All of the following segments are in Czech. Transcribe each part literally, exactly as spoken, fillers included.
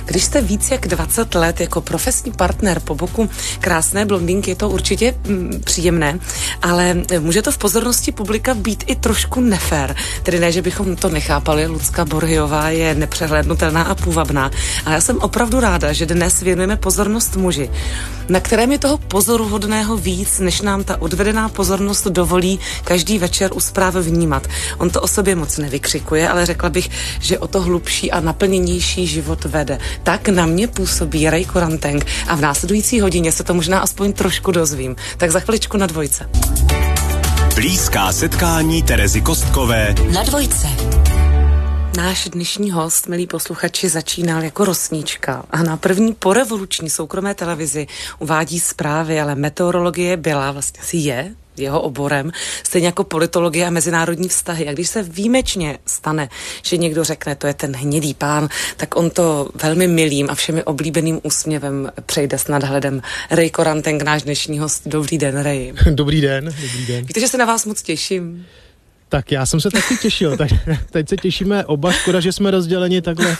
Když jste víc jak dvacet let jako profesní partner po boku krásné blondýnky, je to určitě mm, příjemné, ale může to v pozornosti publika být i trošku nefér. Tedy ne, že bychom to nechápali, Lucka Borhyová je nepřehlédnutelná a půvabná, ale já jsem opravdu ráda, že dnes věnujeme pozornost muži, na kterém je toho pozoruhodného víc, než nám ta odvedená pozornost dovolí každý večer u zpráv vnímat. On to o sobě moc nevykřikuje, ale řekla bych, že o to hlubší a naplněnější život vede. Tak na mě působí Ray Koranteng a v následující hodině se to možná aspoň trošku dozvím. Tak za chviličku na Dvojce. Blízká setkání Terezy Kostkové na Dvojce. Náš dnešní host, milí posluchači, začínal jako rosnička a na první porevoluční soukromé televizi uvádí zprávy, ale meteorologie byla, vlastně si je jeho oborem, stejně jako politologie a mezinárodní vztahy. A když se výjimečně stane, že někdo řekne, to je ten hnědý pán, tak on to velmi milým a všemi oblíbeným úsměvem přejde s nadhledem. Ray Koranteng, náš dnešní host. Dobrý den, Ray. Dobrý den, dobrý den. Víte, že se na vás moc těším. Tak já jsem se taky těšil, tak teď se těšíme oba, škoda, že jsme rozděleni takhle uh,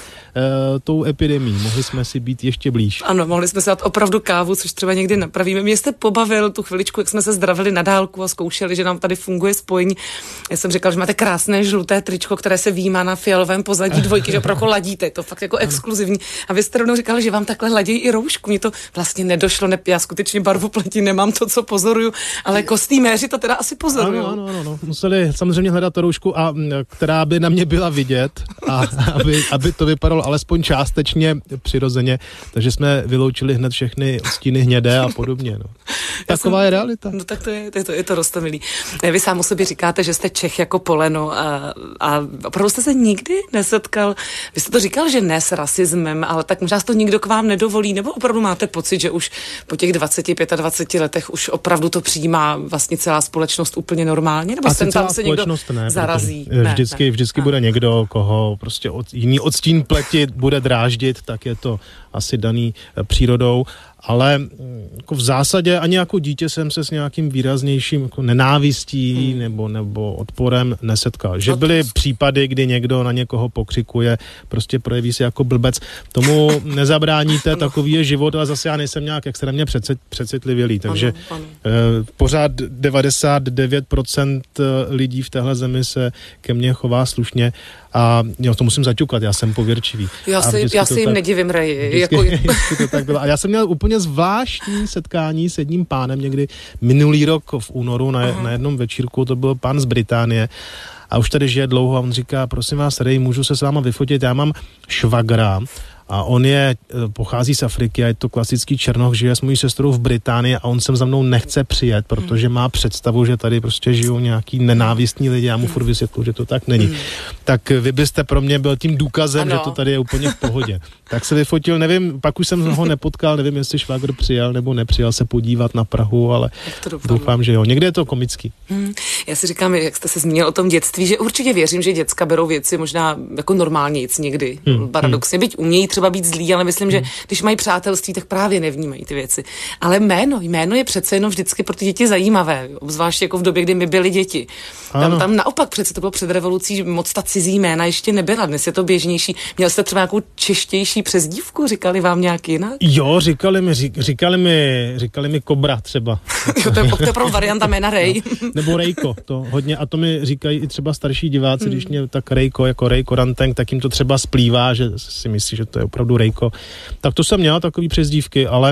tou epidemií, mohli jsme si být ještě blíž. Ano, mohli jsme si dát opravdu kávu, což třeba někdy napravíme. Mě jste pobavil tu chviličku, jak jsme se zdravili na dálku a zkoušeli, že nám tady funguje spojení. Já jsem říkal, že máte krásné žluté tričko, které se výjímá na fialovém pozadí Dvojky, že opravdu ladíte, to fakt jako exkluzivní. A vy jste rovnou říkali, že vám takhle ladí i roušku. Mně to vlastně nedošlo, ne, já skutečně barvu pleti nemám to, co pozoruju, ale kostýméři to teda asi pozorují. Ano, ano, ano, ano. Museli samozřejmě hledat roušku, a, která by na mě byla vidět a aby, aby to vypadalo alespoň částečně přirozeně, takže jsme vyloučili hned všechny stíny hnědé a podobně. No. Taková jsem, je realita. No tak to je, to je to, je to roztomilý. Vy sám o sobě říkáte, že jste Čech jako poleno a, a opravdu jste se nikdy nesetkal, vy jste to říkal, že ne s rasismem, ale tak možná to nikdo k vám nedovolí, nebo opravdu máte pocit, že už po těch dvaceti, dvaceti pěti letech už opravdu to přijímá vlastně celá společnost úplně normálně, nebo sem tam se někdo ne, zarazí? Ne, vždycky, ne. vždycky bude někdo, koho prostě od, jiný odstín pleti bude dráždit, tak je to asi daný přírodou. Ale jako v zásadě ani jako dítě jsem se s nějakým výraznějším jako nenávistí hmm. nebo, nebo odporem nesetkal. Že byly případy, kdy někdo na někoho pokřikuje, prostě projeví se jako blbec. Tomu nezabráníte, takový je život, ale zase já nejsem nějak extrémně přecitlivělý. Takže ano, ano. Eh, pořád devadesát devět procent lidí v téhle zemi se ke mně chová slušně. A jo, to musím zaťukat, já jsem pověrčivý. Já si, já si jim tak, nedivím, Ray. Jako... to tak bylo. A já jsem měl úplně zvláštní setkání s jedním pánem někdy minulý rok v únoru na, na jednom večírku, to byl pán z Británie a už tady žije dlouho a on říká, prosím vás, Ray, můžu se s váma vyfotit, já mám švagra a on je, pochází z Afriky a je to klasický černoch, žije s mojí sestrou v Británii a on sem za mnou nechce přijet, protože má představu, že tady prostě žijou nějaký nenávistní lidi, já mu furt vysvětlu, že to tak není. Mm. Tak vy byste pro mě byl tím důkazem, ano. že to tady je úplně v pohodě. Tak se vyfotil, nevím, pak už jsem ho nepotkal, nevím, jestli švagr přijel nebo nepřijel se podívat na Prahu, ale doufám, že jo. Někde je to komický. Hmm. Já si říkám, jak jste se zmínil o tom dětství, že určitě věřím, že děcka berou věci možná jako normálnějc někdy. Hmm. Paradoxně, byť umějí třeba být zlí, ale myslím, že když mají přátelství, tak právě nevnímají ty věci. Ale jméno, jméno je přece jenom vždycky pro ty děti zajímavé, obzvláště jako v době, kdy my byli děti. Tam, tam naopak přece to bylo před revolucí, moc ta cizí jména ještě nebyla, dnes je to běžnější. Měl jste třeba nějakou češtější přezdívku, říkali vám nějak jinak? Jo, říkali mi, říkali mi, říkali mi Kobra třeba. Jo, to je opravdu varianta jména Ray. No, nebo Rejko, to hodně, a to mi říkají i třeba starší diváci, hmm. když mě tak Rejko, jako Ray Koranteng, tak jim to třeba splývá, že si myslí, že to je opravdu Rejko. Tak to jsem měla takový přezdívky, ale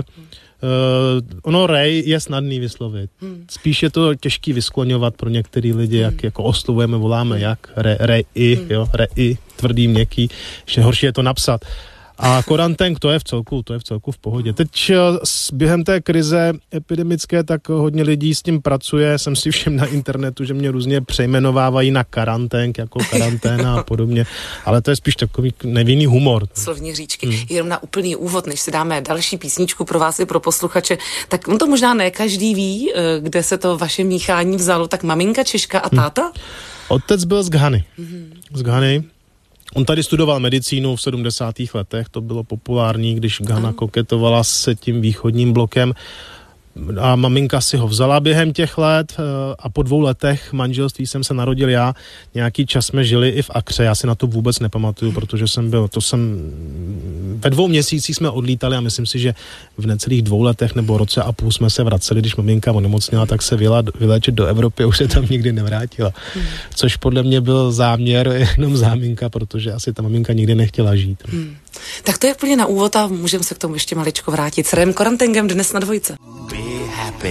uh, ono Ray je snadný vyslovit. Hmm. Spíš je to těžký vyskloňovat pro některý lidi, jak jako oslovujeme, voláme jak, Ray, Ray i, hmm. jo, Ray i, tvrdý, měkký, ještě horší je to napsat. A Koranteng, to je v celku, to je v celku v pohodě. Teď během té krize epidemické, tak hodně lidí s tím pracuje. Jsem si všem na internetu, že mě různě přejmenovávají na Karanteng, jako karanténa a podobně. Ale to je spíš takový nevinný humor. Slovní říčky. Hmm. Jenom na úplný úvod, než si dáme další písničku pro vás i pro posluchače, tak on to možná ne každý ví, kde se to vaše míchání vzalo. Tak maminka Češka a táta? Hmm. Otec byl z Ghany. Hmm. Z Ghany. On tady studoval medicínu v sedmdesátých letech, to bylo populární, když Ghana koketovala s tím východním blokem. a maminka si ho vzala během těch let a po dvou letech manželství jsem se narodil já. Nějaký čas jsme žili i v Akře, já si na to vůbec nepamatuju, protože jsem byl, to jsem, ve dvou měsících jsme odlítali a myslím si, že v necelých dvou letech nebo roce a půl jsme se vraceli, když maminka onemocněla, tak se vyla, vyléčit do Evropy a už se tam nikdy nevrátila. Hmm. Což podle mě byl záměr, jenom záminka, protože asi ta maminka nikdy nechtěla žít. Hmm. Tak to je úplně na úvod a můžeme se k tomu ještě maličko vrátit. S Rayem Korantengem dnes na Dvojce. Be happy.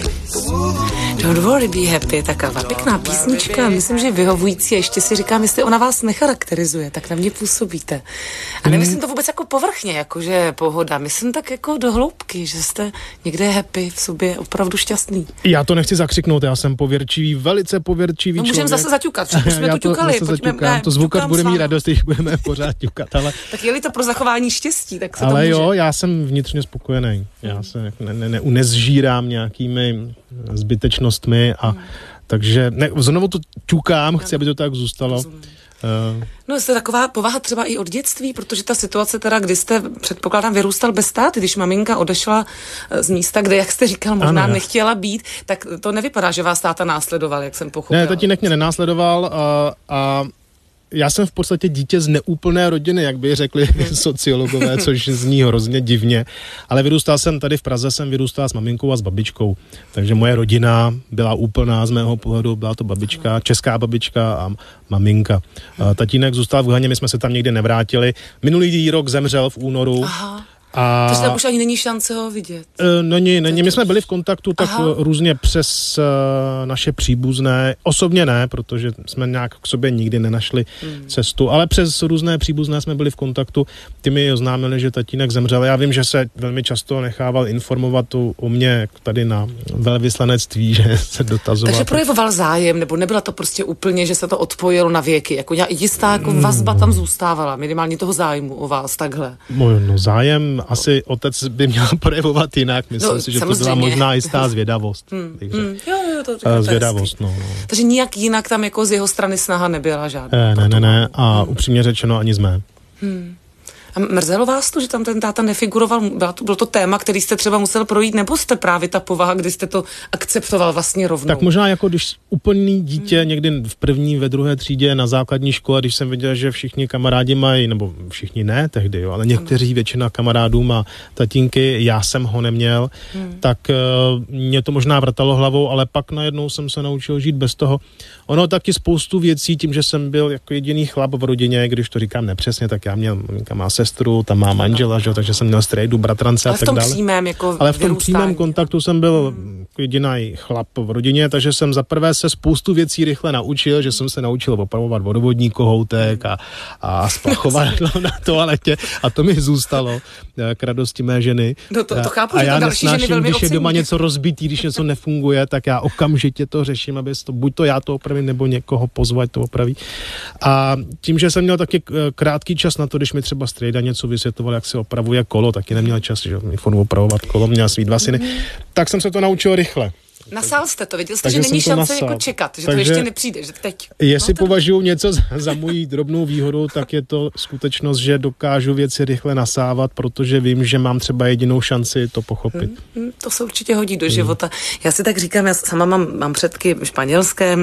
Don't worry, be happy. Taková pěkná písnička, myslím, že vyhovující a ještě si říkám, jestli ona vás necharakterizuje, tak na mě působíte. A nemyslím to vůbec jako povrchně, jako že pohoda, myslím tak jako do hloubky, že jste někde happy v sobě, opravdu šťastný. Já to nechci zakřiknout, já jsem pověrčivý, velice pověrčivý no, člověk. Můžeme zase zaťukat, už jsme to ťukali. Zaťukám, to zvukař bude mít radost, když budeme pořád ťukat, ale... Tak je-li to pro zachování štěstí, tak se ale to může. jo, já jsem vnitřně spokojený. Já se ne, ne, ne, nezžírám nějakými zbytečnostmi a hmm. takže ne, znovu to ťukám, chci, aby to tak zůstalo. Uh, No, jste taková povaha třeba i od dětství, protože ta situace teda, kdy jste, předpokládám, vyrůstal bez táty, když maminka odešla z místa, kde, jak jste říkal, možná ano, nechtěla být, tak to nevypadá, že vás táta následoval, jak jsem pochopil. Ne, tatínek mě nenásledoval a, a já jsem v podstatě dítě z neúplné rodiny, jak by řekli sociologové, což zní hrozně divně, ale vyrůstal jsem tady v Praze, jsem vyrůstal s maminkou a s babičkou, takže moje rodina byla úplná z mého pohledu, byla to babička, česká babička a maminka. A tatínek zůstal v Haně, my jsme se tam někdy nevrátili. Minulý rok zemřel v únoru. Aha. A... Takže tam už ani není šance ho vidět. E, není, není. My jsme byli v kontaktu tak Aha. různě přes uh, naše příbuzné. Osobně ne, protože jsme nějak k sobě nikdy nenašli hmm. cestu, ale přes různé příbuzné jsme byli v kontaktu. Ty mi oznámili, že tatínek zemřel. Já vím, že se velmi často nechával informovat o, o mě tady na velvyslanectví, že se dotazoval. Takže projevoval zájem, nebo nebyla to prostě úplně, že se to odpojilo na věky. Jako jistá jako vazba tam zůstávala, minimálně toho zájmu o vás, takhle. No, zájem asi otec by měl projevovat jinak. Myslím no, si, že samozřejmě. To byla možná jistá zvědavost. Hmm. Hmm. Jo, jo, to říká, zvědavost, no, no. Takže nijak jinak tam jako z jeho strany snaha nebyla žádná. Ne, ne, ne, ne. A hmm. upřímně řečeno ani z mé. Hmm. A mrzelo vás to, že tam ten táta nefiguroval? Bylo to, bylo to téma, který jste třeba musel projít, nebo jste právě ta povaha, kdy jste to akceptoval vlastně rovnou? Tak možná jako když úplný dítě hmm. někdy v první, ve druhé třídě na základní škole, když jsem viděl, že všichni kamarádi mají, nebo všichni ne tehdy, jo, ale někteří, většina kamarádů má tatínky, já jsem ho neměl, hmm. tak uh, mě to možná vrtalo hlavou, ale pak najednou jsem se naučil žít bez toho. Ono taky spoustu věcí, tím, že jsem byl jako jediný chlap v rodině, když to říkám nepřesně, tak já měl, maminka má sestru, tam má manžela, že, takže jsem měl strejdu, bratrance ale a tak dále. Přímém, jako ale v tom přímém kontaktu jsem byl hmm. jediný chlap v rodině, takže jsem zaprvé se spoustu věcí rychle naučil, že jsem se naučil opravovat vodovodní kohoutek a, a splachovat na toaletě a to mi zůstalo k radosti mé ženy. No to, to chápu, a že já to další ženy velmi když ocení. Je doma něco rozbitý, když něco nefunguje, tak já okamžitě to řeším, aby to, buď to já to opravím, nebo někoho pozvat to opraví. A tím, že jsem měl taky krátký čas na to, když mi třeba strejda něco vysvětloval, jak se opravuje kolo, taky neměl čas, že mi fonu opravovat kolo, měl svý dva syny, mm-hmm. tak jsem se to naučil rychle. Nasál jste to, věděl jste, že není šance nasál. Jako čekat, že takže to ještě nepřijde, že teď. Jestli no, to... považuji něco za, za moji drobnou výhodu, tak je to skutečnost, že dokážu věci rychle nasávat, protože vím, že mám třeba jedinou šanci to pochopit. Hmm, hmm, to se určitě hodí do hmm. života. Já si tak říkám, já sama mám, mám předky španělské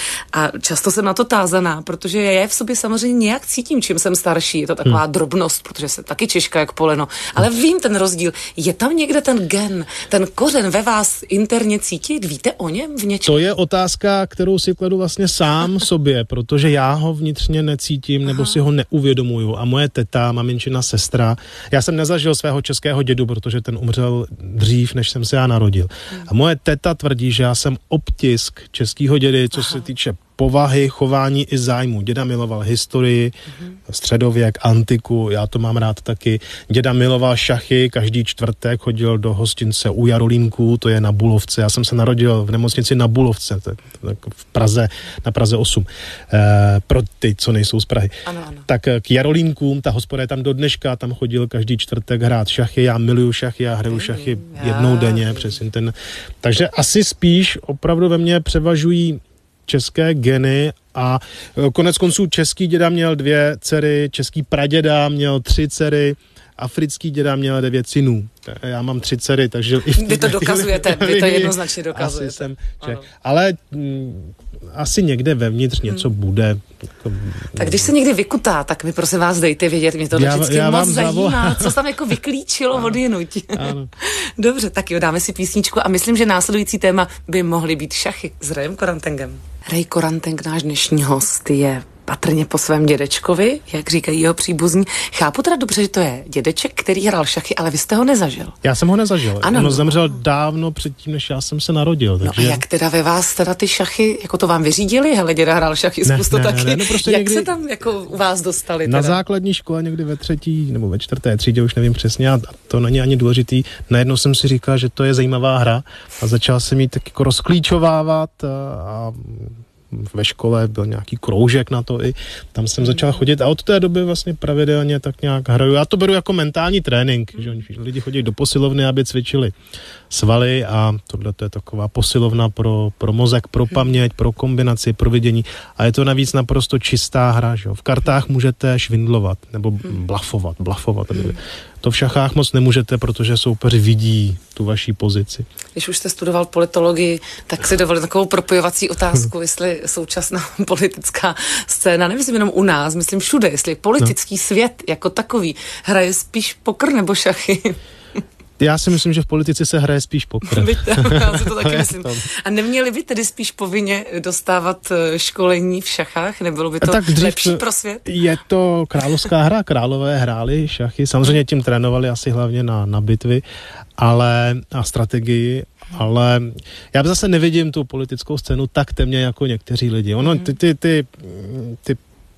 a často jsem na to tázaná, protože já je v sobě samozřejmě nějak cítím, čím jsem starší. Je to taková hmm. drobnost, protože jsem taky Češka jak poleno, ale vím ten rozdíl. Je tam někde ten gen, ten kořen ve vás interně cítí? Víte o něm v něčem? To je otázka, kterou si kladu vlastně sám sobě, protože já ho vnitřně necítím, nebo Aha. si ho neuvědomuju. A moje teta, maminčina sestra, já jsem nezažil svého českého dědu, protože ten umřel dřív, než jsem se já narodil. Hmm. A moje teta tvrdí, že já jsem obtisk českého dědy, co Aha. se týče povahy, chování i zájmu. Děda miloval historii, mm-hmm. středověk, antiku, já to mám rád taky. Děda miloval šachy, každý čtvrtek chodil do hostince u Jarolímků, to je na Bulovce. Já jsem se narodil v nemocnici na Bulovce, tak, tak v Praze, na Praze osm. E, pro ty, co nejsou z Prahy. Ano, ano. Tak k Jarolímkům, ta hospoda je tam do dneška, tam chodil každý čtvrtek hrát šachy, já miluju šachy, já hraju šachy já, jednou denně přes internet. Takže asi spíš opravdu ve mně převažují české geny a konec konců český děda měl dvě dcery, český praděda měl tři dcery africký děda měl devět synů. Já mám tři dcery, takže... Vy to dokazujete, vy to jednoznačně dokazujete. Asi jsem Čech. Ale m, asi někde vevnitř něco hmm. bude. Jako, tak když se někdy vykutá, tak mi prosím vás dejte vědět, mě to já, vždycky já moc zajímá, co tam jako vyklíčilo od jinuť. Dobře, tak jo, dáme si písničku a myslím, že následující téma by mohly být šachy s Rayem Korantengem. Ray Koranteng, náš dnešní host, je patrně po svém dědečkovi, jak říkají jeho příbuzní. Chápu teda dobře, že to je dědeček, který hrál šachy, ale vy jste ho nezažil. Já jsem ho nezažil. Ano, on no. zemřel dávno předtím, než já jsem se narodil. Takže... No a jak teda ve vás teda ty šachy, jako to vám vyřídili? Hele, děda hrál šachy, zkus to ne, taky. Ne, no prostě jak někdy... se tam jako u vás dostali? Teda? Na základní škole někdy ve třetí nebo ve čtvrté třídě, už nevím přesně, a to není ani důležitý. Najednou jsem si říkal, že to je zajímavá hra a začal jsem jí tak jako rozklíčovávat a, a ve škole byl nějaký kroužek na to i, tam jsem začal chodit a od té doby vlastně pravidelně tak nějak hraju. Já to beru jako mentální trénink, že lidi chodí do posilovny, aby cvičili svaly a tohle to je taková posilovna pro, pro mozek, pro paměť, pro kombinaci, pro vidění a je to navíc naprosto čistá hra, že jo. V kartách můžete švindlovat nebo blafovat, blafovat. To v šachách moc nemůžete, protože soupeř vidí tu vaší pozici. Když už jste studoval politologii, tak si dovolím takovou propojovací otázku, jestli současná politická scéna, nemyslím jenom u nás, myslím všude, jestli politický no. svět jako takový hraje spíš pokr nebo šachy. Já si myslím, že v politice se hraje spíš pokr. Já si to taky myslím. A neměli by tedy spíš povinně dostávat školení v šachách? Nebylo by to tak lepší pro svět? Je to královská hra. Králové hráli šachy. Samozřejmě tím trénovali asi hlavně na, na bitvy ale, a strategii, ale já zase nevidím tu politickou scénu tak temně jako někteří lidi. Ono, ty, ty, ty, ty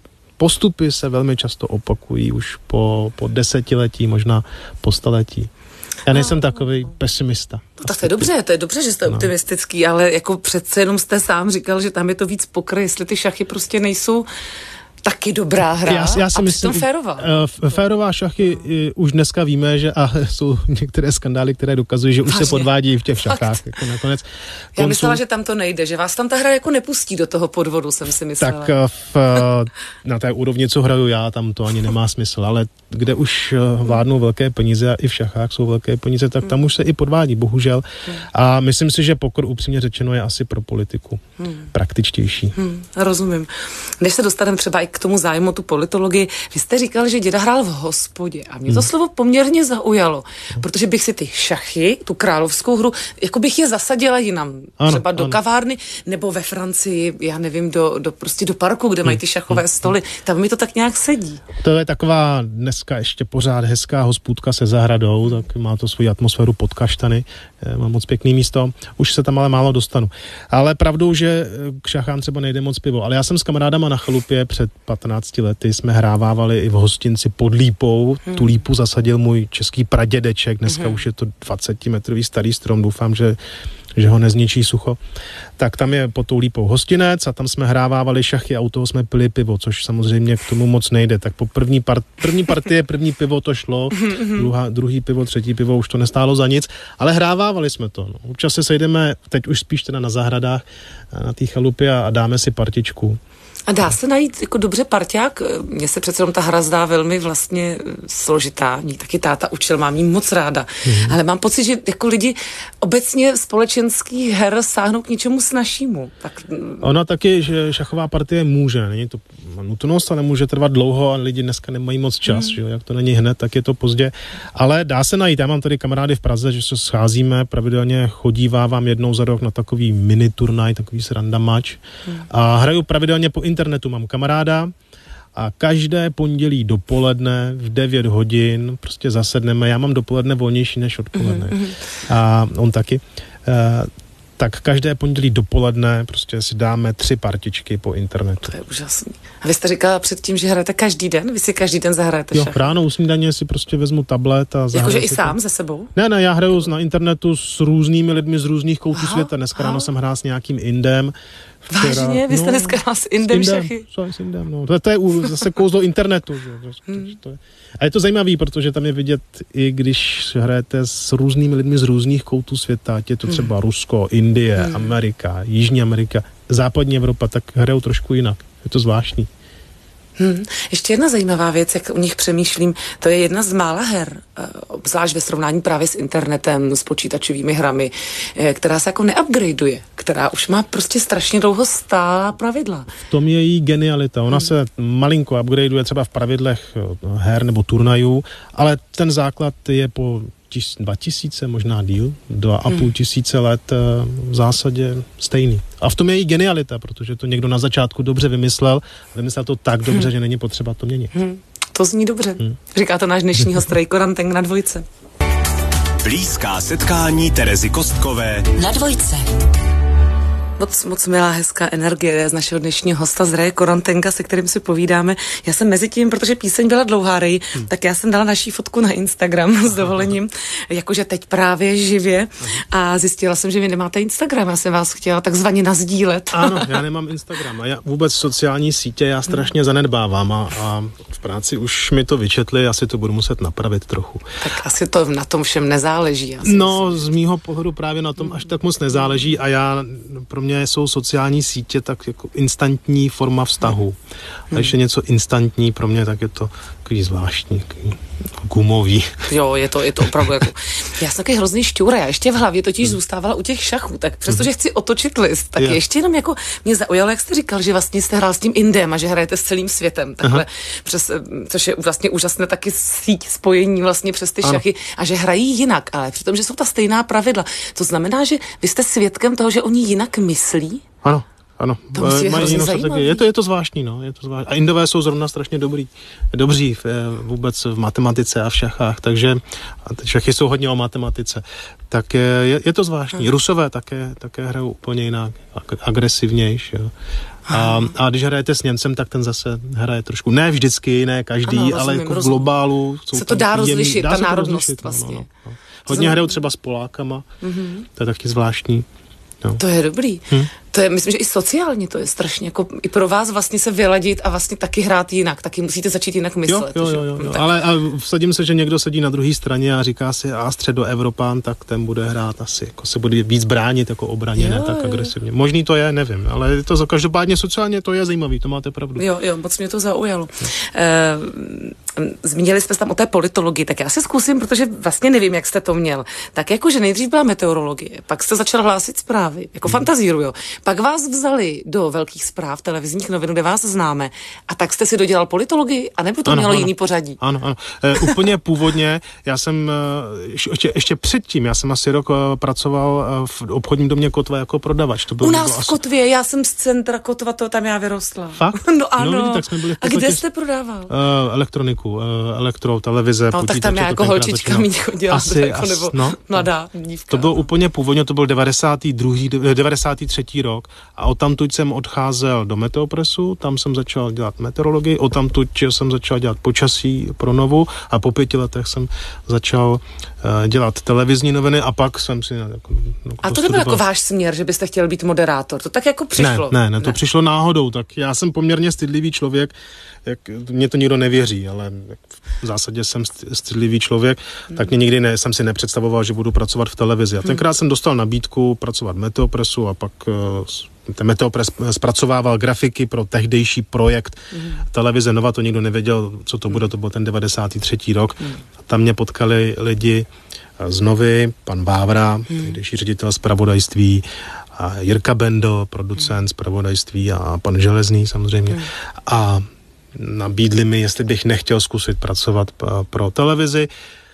postupy se velmi často opakují už po, po desetiletí, možná po staletí. Já nejsem no, takový pesimista. No, tak to je dobře, to je dobře, že jste no. optimistický, ale jako přece jenom jste sám říkal, že tam je to víc pokr, jestli ty šachy prostě nejsou taky dobrá hra já, já si a myslím, férová. Uh, férová šachy uh, už dneska víme, že a jsou některé skandály, které dokazují, že už Vážně? se podvádí v těch šachách. Jako nakonec já myslela, že tam to nejde, že vás tam ta hra jako nepustí do toho podvodu, jsem si myslela. Tak uh, v, uh, na té úrovni, co hraju já, tam to ani nemá smysl, ale kde už uh, vládnou velké peníze a i v šachách jsou velké peníze, tak hmm. tam už se i podvádí, bohužel. Hmm. A myslím si, že pokr, upřímně řečeno, je asi pro politiku hmm. praktičtější. Hmm. Rozumím. Než se dostaneme třeba i k tomu zájmu tu politologii. Vy jste říkal, že děda hrál v hospodě a mě to hmm. slovo poměrně zaujalo, protože bych si ty šachy, tu královskou hru, jako bych je zasadila jinam. Ano, třeba do ano. kavárny, nebo ve Francii, já nevím, do, do, prostě do parku, kde hmm. mají ty šachové hmm. stoly. Tam mi to tak nějak sedí. To je taková dneska ještě pořád hezká hospůdka se zahradou, tak má to svoji atmosféru pod kaštany. Má moc pěkný místo. Už se tam ale málo dostanu. Ale pravdou, že k šachám třeba nejde moc pivo. Ale já jsem s kamarádama na chalupě před patnácti lety jsme hrávávali i v hostinci pod lípou. Hmm. Tu lípu zasadil můj český pradědeček. Dneska hmm. už je to dvacetimetrový starý strom. Doufám, že že ho nezničí sucho. Tak tam je pod tou lípou hostinec a tam jsme hrávávali šachy a u toho jsme pili pivo, což samozřejmě k tomu moc nejde. Tak po první, part, první partie, první pivo to šlo, druhá, druhý pivo, třetí pivo už to nestálo za nic, ale hrávávali jsme to. No. Občas se sejdeme, teď už spíš teda na zahradách, na té chalupě a, a dáme si partičku. A dá se najít jako dobře parťák? Mně se přece ta hra zdá velmi vlastně složitá. Mě taky táta učil, mám jí moc ráda. Mm. Ale mám pocit, že jako lidi obecně společenských her sáhnou k něčemu snazšímu. Tak... Ona taky, že šachová partie může. Není to nutnost, ale může trvat dlouho a lidi dneska nemají moc čas. Mm. Že? Jak to není hned, tak je to pozdě. Ale dá se najít. Já mám tady kamarády v Praze, že se scházíme, pravidelně chodívávám jednou za rok na takový mini turnaj, takový sranda match. Mm. A hraju pravidelně po internetu, mám kamaráda a každé pondělí dopoledne v devět hodin prostě zasedneme, já mám dopoledne volnější než odpoledne mm-hmm. a on taky, uh, tak každé pondělí dopoledne prostě si dáme tři partičky po internetu. To je úžasný. A vy jste říkala předtím, že hrajete každý den? Vy si každý den zahrajete šachy? Jo, ráno u snídaně si prostě vezmu tablet a zahraju. Jakože i sám to. Ze sebou? Ne, ne, já hraju na internetu s různými lidmi z různých koutů aha, světa. Dneska aha. ráno jsem hrál s nějakým Indem. Včera, Vážně? Vy jste no, dneska hrál s Indem, s indem šachy? S indem, no. To, to je zase kouzlo internetu. Že? Hmm. To je. A je to zajímavý, protože tam je vidět, i když hrajete s různými lidmi z různých koutů světa, ať je to třeba hmm. Rusko, Indie, hmm. Amerika, Jižní Amerika, západní Evropa, tak hrajou trošku jinak. Je to zvláštní. Hmm. Ještě jedna zajímavá věc, jak u nich přemýšlím, to je jedna z mála her, obzvlášť ve srovnání právě s internetem, s počítačovými hrami, která se jako neupgradeuje, která už má prostě strašně dlouho stálá pravidla. V tom je její genialita. Ona hmm. se malinko upgradeuje třeba v pravidlech her nebo turnajů, ale ten základ je po tis, dva tisíce, možná díl, dva a půl tisíce let v zásadě stejný. A v tom je její genialita, protože to někdo na začátku dobře vymyslel, vymyslel to tak dobře, hmm. že není potřeba to měnit. Hmm. To zní dobře. Hmm. Říká to náš dnešní host Rejko Ranteng na Dvojce. Blízká setkání Terezy Kostkové na Dvojce. Moc, moc milá, hezká energie z našeho dnešního hosta z Rejko Rantenga, se kterým si povídáme. Já jsem mezi tím, protože píseň byla dlouhá, Rej, hmm. tak já jsem dala naší fotku na Instagram s dovolením, jakože teď právě živě a zjistila jsem, že vy nemáte Instagram. Já jsem vás chtěla takzvaně nazdílet. Ano, já nemám Instagram a já vůbec sociální sítě já strašně zanedbávám a, a v práci už mi to vyčetli, asi to budu muset napravit trochu. Tak asi to na tom všem nezáleží. No, myslím. Z mýho pohledu právě na tom až tak moc nezáleží a já, pro mě jsou sociální sítě tak jako instantní forma vztahu. A když je něco instantní, pro mě tak je to takový zvláštní, takový gumový. Jo, je to, je to opravdu jako... Já jsem takový hrozný šťůra, já ještě v hlavě totiž hmm. zůstávala u těch šachů, tak přestože chci otočit list, tak je. ještě jenom jako mě zaujalo, jak jste říkal, že vlastně jste hrál s tím Indem a že hrajete s celým světem, takhle, přes, což je vlastně úžasné taky síť spojení vlastně přes ty ano. šachy a že hrají jinak, ale přitom, že jsou ta stejná pravidla. To znamená, že vy jste svědkem toho, že oni jinak myslí? Ano. Ano, to musí hrozně zajímavý. Je to, je to zvláštní, no, je to zvláštní. A Indové jsou zrovna strašně dobrý, dobří v, vůbec v matematice a v šachách, takže a ty šachy jsou hodně o matematice. Tak je, je to zvláštní. Rusové také, také hrajou úplně jinak, agresivnější, jo. A, a když hrajete s Němcem, tak ten zase hraje trošku, ne vždycky, ne každý, ano, rozumím, ale jako rozumím. V globálu. Se to dá rozlišit, ta národnost rozlišit, vlastně. No, no, no. Hodně hrajou třeba s Polákama, mm-hmm. to je taky zvláštní. No. To je dobrý. Hmm. To je, myslím, že i sociálně to je strašně, jako i pro vás vlastně se vyladit a vlastně taky hrát jinak, taky musíte začít jinak myslet. Jo, jo, jo, jo, jo. Ale a vsadím se, že někdo sedí na druhé straně a říká si, a středoevropán, tak ten bude hrát asi, jako se bude víc bránit jako obraně, jo, ne tak jo. agresivně. Možný to je, nevím, ale je to za každopádně sociálně to je zajímavý, to máte pravdu. Jo, jo, moc mě to zaujalo. E, zmínili jsme se tam o té politologii, tak já si zkusím, protože vlastně nevím, jak jste to měl. Tak jakože nejdřív byla meteorologie, pak jste začal hlásit zprávy, jako hmm. fantazíruju. Pak vás vzali do velkých zpráv televizních novin, kde vás známe, a tak jste si dodělal politologii, anebo to ano, mělo ano. jiný pořadí? Ano, ano. E, úplně původně, já jsem ještě, ještě předtím, já jsem asi rok pracoval v obchodním domě Kotva jako prodavač. To bylo U nás v asi... Kotvě, já jsem z centra Kotva, to tam já vyrostla. Fakt? No ano. No, tak jsme byli v a kde jste prodával? Uh, elektroniku, uh, elektro, televize, no, počítače. Tak tam já jako holčička mi chodila, asi, jako, nebo no, mladá dívka. To bylo úplně původně, to byl devadesátý druhý, devadesátý třetí rok a odtamtud jsem odcházel do Meteopressu, tam jsem začal dělat meteorologii, odtamtud jsem začal dělat počasí pro Novu a po pěti letech jsem začal uh, dělat televizní noviny a pak jsem si... Jako, no, a to nebyl jako váš směr, že byste chtěl být moderátor, to tak jako přišlo? Ne, ne, ne to ne. přišlo náhodou, tak já jsem poměrně stydlivý člověk, jak, mě to nikdo nevěří, ale v zásadě jsem stydlivý člověk, hmm. tak mě nikdy ne, jsem si nepředstavoval, že budu pracovat v televizi. A tenkrát hmm. jsem dostal nabídku pracovat v Meteopressu a pak uh, ten Meteopress zpracovával grafiky pro tehdejší projekt hmm. televize Nova, to nikdo nevěděl, co to bude, to byl ten devadesátý třetí rok. Hmm. A tam mě potkali lidi z Novy, pan Vávra, hmm. tehdejší ředitel zpravodajství, a Jirka Bendl, producent zpravodajství a pan Železný samozřejmě. Hmm. A nabídli mi, jestli bych nechtěl zkusit pracovat pro televizi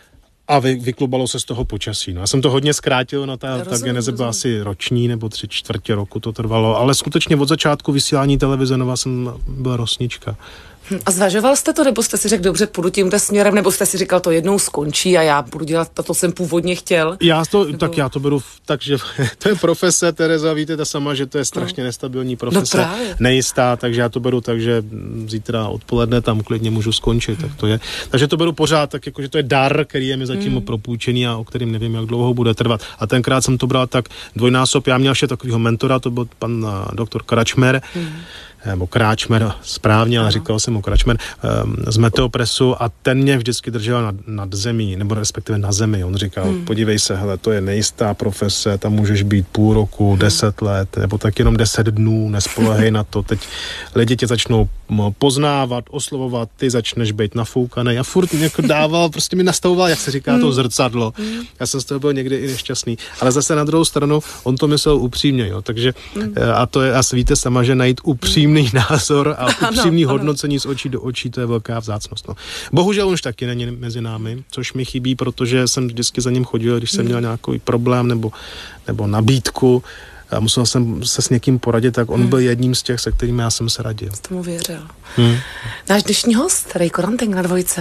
a vy, vyklubalo se z toho počasí. No, já jsem to hodně zkrátil, no ta, ta geneze byla asi roční nebo tři čtvrtě roku to trvalo, ale skutečně od začátku vysílání televize Nova jsem byl rosnička. A zvažoval jste to, nebo jste si řekl, dobře, půjdu tímhle směrem, nebo jste si říkal, to jednou skončí a já budu dělat to, co jsem původně chtěl? Já to, nebo... Tak já to beru tak, že to je profese, Tereza, víte ta sama, že to je strašně no. nestabilní profese, no nejistá, takže já to beru tak, že zítra odpoledne tam klidně můžu skončit, hmm. tak to je. Takže to beru pořád tak, jako, že to je dar, který je mi zatím hmm. propůjčený a o kterým nevím, jak dlouho bude trvat. A tenkrát jsem to bral tak dvojnásob, já měl ještě takového mentora, to byl pan doktor Karačmer, hmm. nebo Kráčmer správně, ale říkal jsem mu Kráčmer, z Meteopressu a ten mě vždycky držel nad, nad zemí, nebo respektive na zemi. On říkal, hmm. podívej se, hele, to je nejistá profese, tam můžeš být půl roku, hmm. deset let, nebo tak jenom deset dnů, nespolehej na to. Teď lidi tě začnou poznávat, oslovovat, ty začneš být nafoukaný a furt mě jako dával, prostě mi nastavoval, jak se říká, hmm. to zrcadlo. Hmm. Já jsem z toho byl někdy i nešťastný. Ale zase na druhou stranu, on to myslel upřímně, jo, takže hmm. a to je, a víte sama, že najít upřímný názor a upřímný ano, hodnocení ano. z očí do očí, to je velká vzácnost. No. Bohužel už taky není mezi námi, což mi chybí, protože jsem vždycky za ním chodil, když jsem měl nějaký problém nebo, nebo nabídku a musel jsem se s někým poradit, tak on hmm. byl jedním z těch, se kterými já jsem se radil. Jsi tomu věřil. Hmm. Náš dnešní host, Rejko Rantenk na Dvojce.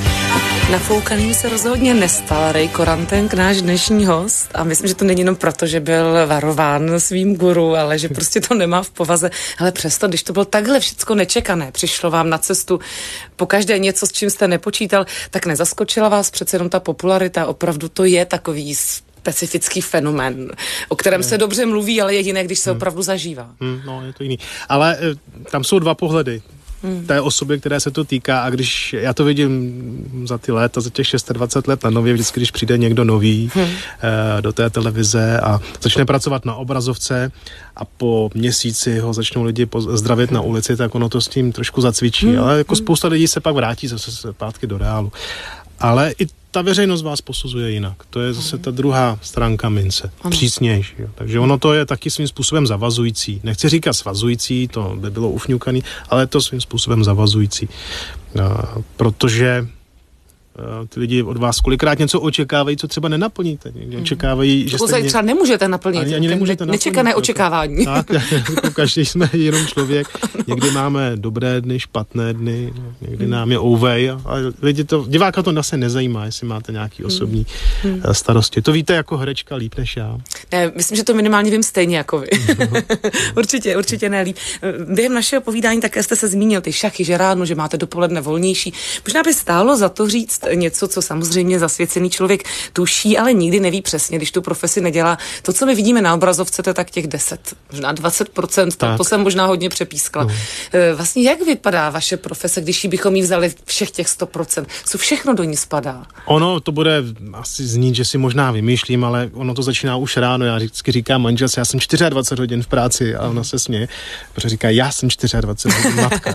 Nafoukaným se rozhodně nestal Rejko Rantenk, náš dnešní host, a myslím, že to není jenom proto, že byl varován svým guru, ale že prostě to nemá v povaze. Ale přesto, když to bylo takhle všecko nečekané, přišlo vám na cestu pokaždé něco, s čím jste nepočítal, tak nezaskočila vás přece jenom ta popularita, opravdu to je takový specifický fenomén, o kterém se dobře mluví, ale je jiné, když se opravdu zažívá. Hmm, no, je to jiný. Ale e, tam jsou dva pohledy. Hmm. té osoby, které se to týká, a když já to vidím za ty léta, za těch dvacet šest let na nově, vždycky, když přijde někdo nový hmm. eh, do té televize a začne pracovat na obrazovce a po měsíci ho začnou lidi zdravit hmm. na ulici, tak ono to s tím trošku zacvičí, hmm. ale jako spousta lidí se pak vrátí zase zpátky do reálu. Ale i ta veřejnost vás posuzuje jinak. To je zase ta druhá stránka mince. Ano. Přísnější. Jo. Takže ono to je taky svým způsobem zavazující. Nechci říkat svazující, to by bylo ufňukaný, ale je to svým způsobem zavazující. Uh, protože uh, ty lidi od vás kolikrát něco očekávají, co třeba nenaplníte. Očekávají, že jste... třeba nemůžete naplnit. Ani, ani nemůžete naplnit. Nečekané očekávání. Tak, jako každý jsme jenom člověk. Někdy máme dobré dny, špatné dny, někdy hmm. nám je ouvej, ale lidi to, diváka to zase nezajímá, jestli máte nějaký osobní hmm. starosti. To víte jako herečka líp než já. Ne, myslím, že to minimálně vím stejně jako vy. určitě, určitě ne líp. Během našeho povídání také jste se zmínil ty šachy, že ráno, že máte dopoledne volnější. Možná by stálo za to říct něco, co samozřejmě zasvěcený člověk tuší, ale nikdy neví přesně, když tu profesi nedělá. To, co my vidíme na obrazovce, to je tak těch deset, možná dvacet procent, tak. to jsem možná hodně přepískla. No. Vlastně jak vypadá vaše profese, když bychom jí vzali všech těch sto procent? Co všechno do ní spadá? Ono to bude asi znít, že si možná vymýšlím, ale ono to začíná už ráno. Já vždycky říkám manželce, já jsem dvacet čtyři hodin v práci a ona se směje, protože říká, já jsem dvacet čtyři hodin matka.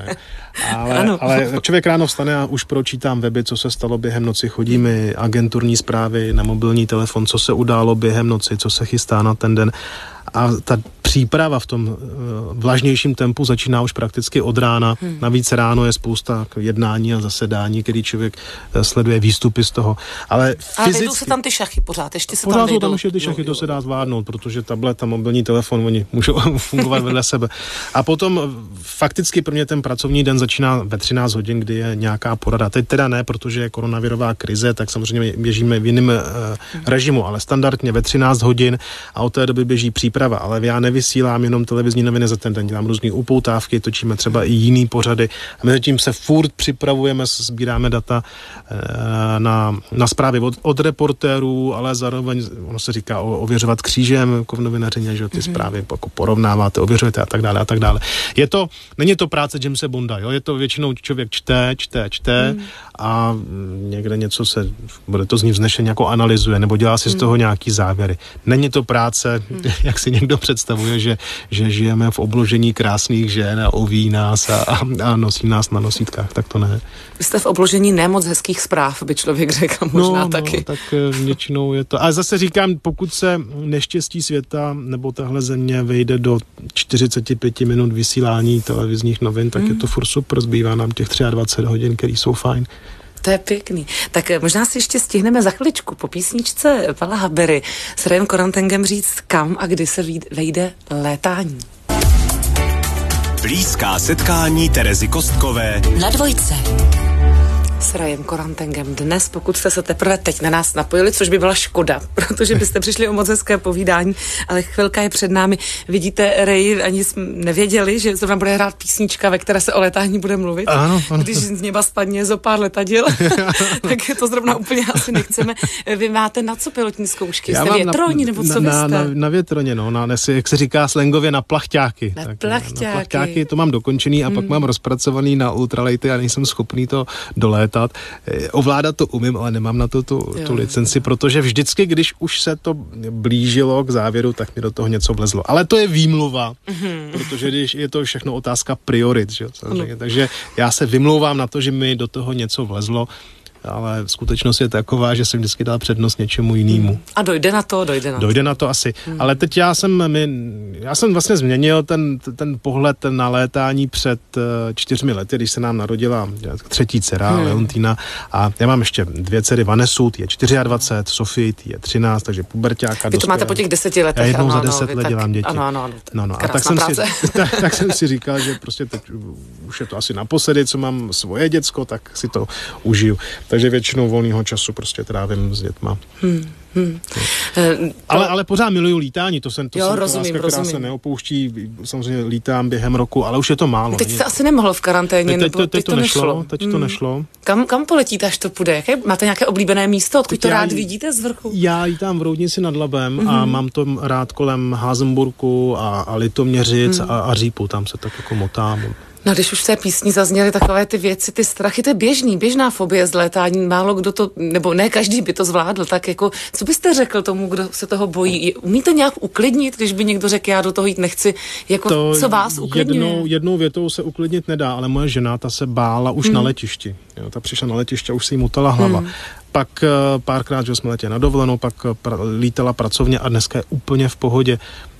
Ale, ale člověk ráno vstane a už pročítám weby, co se stalo během noci, chodí mi agenturní zprávy na mobilní telefon, co se událo během noci, co se chystá na ten den. A ta příprava v tom vlažnějším tempu začíná už prakticky od rána. Hmm. Navíc ráno je spousta jednání a zasedání, který člověk sleduje výstupy z toho. Ale Ale fyzicky... vejdou se tam ty šachy pořád, ještě se pořád tam vejdou. Pořád jsou tam ještě ty šachy, jo, jo. To se dá zvládnout, protože tablet a mobilní telefon, oni můžou fungovat vedle sebe. A potom fakticky pro mě ten pracovní den začíná ve třináct hodin, kdy je nějaká porada. Teď teda ne, protože je koronavirová krize, tak samozřejmě běžíme v jiném uh, režimu, ale standardně ve třináct hodin a od té doby běží příprava. Ale já nevysílám jenom televizní noviny za ten den, dělám různý upoutávky, točíme třeba i jiný pořady a my zatím se furt připravujeme, sbíráme data e, na, na zprávy od, od reportérů, ale zároveň, ono se říká o, ověřovat křížem, jako v novinařině, že ty mm-hmm. zprávy jako porovnáváte, ověřujete a tak dále a tak dále. Je to, není to práce Jamese Bonda, jo? Je to většinou člověk čte, čte, čte mm. a někde něco se, bude to z ní vznešeně jako analyzuje, nebo dělá si mm. z toho nějaký závěry. Není to práce, mm. jak si někdo představuje, že, že žijeme v obložení krásných žen a oví nás a, a, a nosí nás na nosítkách, tak to ne. Vy jste v obložení nemoc hezkých zpráv, by člověk řekl, možná no, taky. No, tak většinou je to. Ale zase říkám, pokud se neštěstí světa nebo tahle země vejde do čtyřicet pět minut vysílání televizních novin, tak mm. je to furt super, zbývá nám těch dvacet tři hodin, který jsou fajn. To je pěkný. Tak možná si ještě stihneme za chviličku po písničce Pala Habery s Rejkem Rantengem říct, kam a kdy se vejde létání. Blízká setkání Terezy Kostkové na Dvojce. s Rayem Korantengem dnes, pokud jste se teprve teď na nás napojili, což by byla škoda, protože byste přišli o moc hezké povídání, ale chvilka je před námi. Vidíte, Ray, ani jsme nevěděli, že zrovna bude hrát písnička, ve které se o letání bude mluvit. Ano, ano. Když z neba spadne zo pár letadil, tak to zrovna úplně asi nechceme. Vy máte na co pilotní zkoušky? Já jste větroni, nebo co na, vy jste? Na, na větroně, no, na, jak se říká slangově, na plachťáky. Na tak, plachťáky. Na plachťáky, to mám dokončený a hmm. pak mám rozpracovaný na ultralighty a nejsem schopný to dolétat. Ovládat to umím, ale nemám na to tu, tu licenci, protože vždycky, když už se to blížilo k závěru, tak mi do toho něco vlezlo. Ale to je výmluva, hmm. protože když je to všechno otázka priorit, že? Samozřejmě. Takže já se vymlouvám na to, že mi do toho něco vlezlo, ale skutečnost je taková, že jsem vždycky dal přednost něčemu jinému. A dojde na to, dojde na to. Dojde na to asi. Hmm. Ale teď já jsem, my, já jsem vlastně změnil ten, ten pohled na létání před uh, čtyřmi lety, když se nám narodila třetí dcera, hmm. Leontýna, a já mám ještě dvě dcery, Vanesu, ty je dvacet čtyři, Sofii, ty je třináct, takže puberťáka. Vy to máte po těch deseti letech. Já jednou ano, za deset ano, let tak, dělám děti. Ano, ano, ano. No, no. A tak jsem, si, tak, tak jsem si říkal, že prostě teď už je to asi naposledy, co mám svoje děcko, tak si to užiju. Takže většinou volného času prostě trávím s dětma. Hmm, hmm. Hmm. Ale, ale pořád miluju lítání, to jsem to jo, jsem rozumím, láska, která rozumím. se neopouští, samozřejmě lítám během roku, ale už je to málo. Teď jste asi nemohl v karanténě, teď, nebo teď, teď to, to nešlo. nešlo. Teď hmm. to nešlo. Kam, kam poletíte, až to půjde? Jaké, máte nějaké oblíbené místo, odkud to rád já, vidíte z vrchu? Já lítám v Roudnici nad Labem mm-hmm. a mám to rád kolem Házenburku a, a Litoměřic mm. a, a Řípu, tam se tak jako motám. No, když už v té písni zazněly takové ty věci, ty strachy, to je běžný, běžná fobie z létání, málo kdo to, nebo ne každý by to zvládl, tak jako, co byste řekl tomu, kdo se toho bojí? Umí to nějak uklidnit, když by někdo řekl, já do toho jít nechci, jako to co vás uklidňuje? Jednou, jednou větou se uklidnit nedá, ale moje žena, ta se bála už hmm. na letišti. Jo, ta přišla na letiště a už se jí motala hlava. Hmm. Pak párkrát, že jsme letěli na dovolenou, pak pra, lítala pracovně a dneska je úplně v pohodě.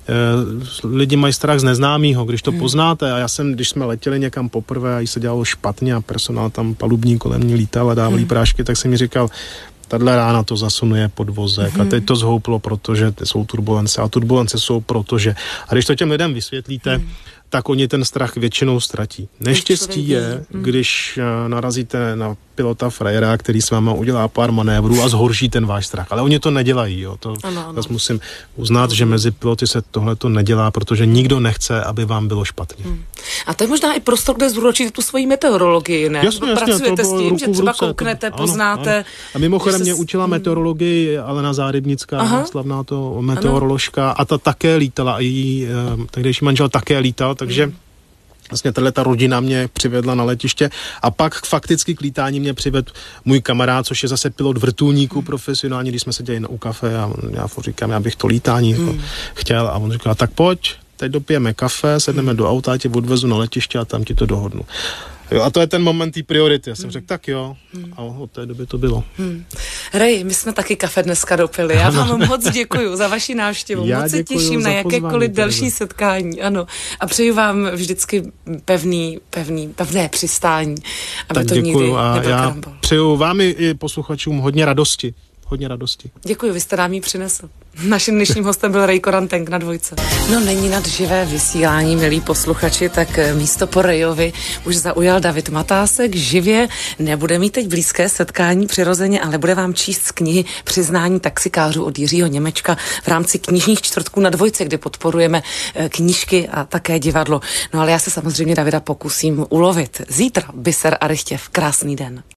Lidi mají strach z neznámého, když to hmm. poznáte, a já jsem, když jsme letěli někam poprvé a jí se dělalo špatně a personál tam palubní kolem ní lítal a dával hmm. prášky, tak jsem mi říkal, tahle rána to zasunuje podvozek hmm. a teď to zhouplo, protože jsou turbulence a turbulence jsou protože. A když to těm lidem vysvětlíte, hmm. tak oni ten strach většinou ztratí. Neštěstí je, hmm. když narazíte na pilota frajera, který s váma udělá pár manévrů a zhorší ten váš strach. Ale oni to nedělají. Jo. To ano, ano. musím uznat, že mezi piloty se tohle to nedělá, protože nikdo nechce, aby vám bylo špatně. Hmm. A to je možná i prostor, kde zúročíte tu svoji meteorologii, ne? Jasně, jasně, pracujete to s tím, že třeba ruce, kouknete, to, poznáte. Ano, ano. A mimochodem se... mě učila meteorologii Alena Zárybnická, Aha. slavná to meteoroložka, a ta také lítala, a její tehdejší manžel také lítal, takže hmm. vlastně tato rodina mě přivedla na letiště a pak fakticky k lítání mě přivedl můj kamarád, což je zase pilot vrtulníků hmm. profesionální, když jsme seděli na u kafe a já říkám, já bych to lítání hmm. jako chtěl, a on říkal, tak pojď, teď dopijeme kafe, sedneme hmm. do auta, já tě odvezu na letiště a tam ti to dohodnu. Jo, a to je ten moment té priority. Já jsem hmm. řekl, tak jo. Hmm. A od té doby to bylo. Hmm. Ray, my jsme taky kafe dneska dopili. Já vám moc děkuju za vaši návštěvu. Já moc se těším na jakékoliv další setkání. Ano. A přeju vám vždycky pevný, pevný, pevné přistání. Aby tak to děkuju nikdy a nebyl já karambol. Přeju vám i posluchačům hodně radosti. Hodně radosti. Děkuji, vy jste nám ji přinesl. Naším dnešním hostem byl Ray Koranteng na Dvojce. No, není nad živé vysílání, milí posluchači, tak místo po Rayovi už zaujal David Matásek. Živě nebude mít teď blízké setkání přirozeně, ale bude vám číst z knihy Přiznání taxikářů od Jiřího Němečka v rámci knižních čtvrtků na Dvojce, kde podporujeme knížky a také divadlo. No ale já se samozřejmě Davida pokusím ulovit. Zítra Biser a Rychtěv. Krásný den.